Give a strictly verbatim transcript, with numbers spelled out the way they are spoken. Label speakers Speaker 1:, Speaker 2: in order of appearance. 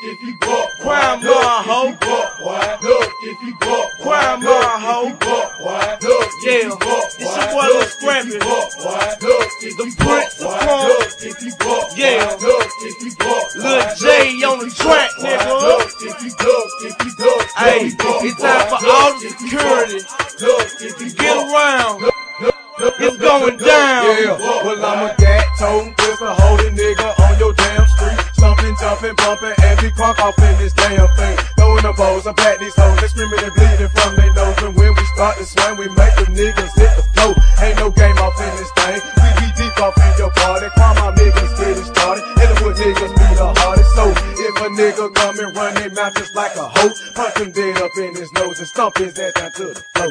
Speaker 1: if you buck,
Speaker 2: crime
Speaker 1: look,
Speaker 2: bar, ho.
Speaker 1: if you buck, boy, look, if you buck,
Speaker 2: Crime
Speaker 1: look,
Speaker 2: bar, ho.
Speaker 1: if you buck, boy, look,
Speaker 2: Yeah,
Speaker 1: if you buck,
Speaker 2: it's your
Speaker 1: boy,
Speaker 2: boy
Speaker 1: look,
Speaker 2: Lil Scrappy.
Speaker 1: if you buck, boy, look, if
Speaker 2: The
Speaker 1: you buck,
Speaker 2: Prince of
Speaker 1: boy,
Speaker 2: Crunk.
Speaker 1: look, if you buck,
Speaker 2: Yeah.
Speaker 1: boy, look, if you buck,
Speaker 2: Lil
Speaker 1: boy,
Speaker 2: J
Speaker 1: look,
Speaker 2: on
Speaker 1: if
Speaker 2: the
Speaker 1: you
Speaker 2: track,
Speaker 1: buck, boy,
Speaker 2: nigga.
Speaker 1: look, if you duck, if you duck,
Speaker 2: Hey,
Speaker 1: if you buck,
Speaker 2: it's time for
Speaker 1: boy,
Speaker 2: all
Speaker 1: look,
Speaker 2: the
Speaker 1: if you
Speaker 2: security.
Speaker 1: buck, look, if you
Speaker 2: Get
Speaker 1: buck,
Speaker 2: around.
Speaker 1: look, look, look,
Speaker 2: It's
Speaker 1: look,
Speaker 2: going
Speaker 1: look,
Speaker 2: down.
Speaker 1: Yeah, well I'm a gat-toe, whistle holding nigga on your damn street. Stomping, jumping, bumping, and be crunk off in this damn thing. Throwing the bows, I pat these hoes, they screaming and bleeding from their nose. And when we start to swing, we make them niggas hit the floor. Ain't no game off in this thing, we be deep off in your party. Call my niggas get it started, and the wood niggas be the hardest. So if a nigga come and run their mouth just like a hoe, punch him dead up in his nose and stomp his ass down to the floor.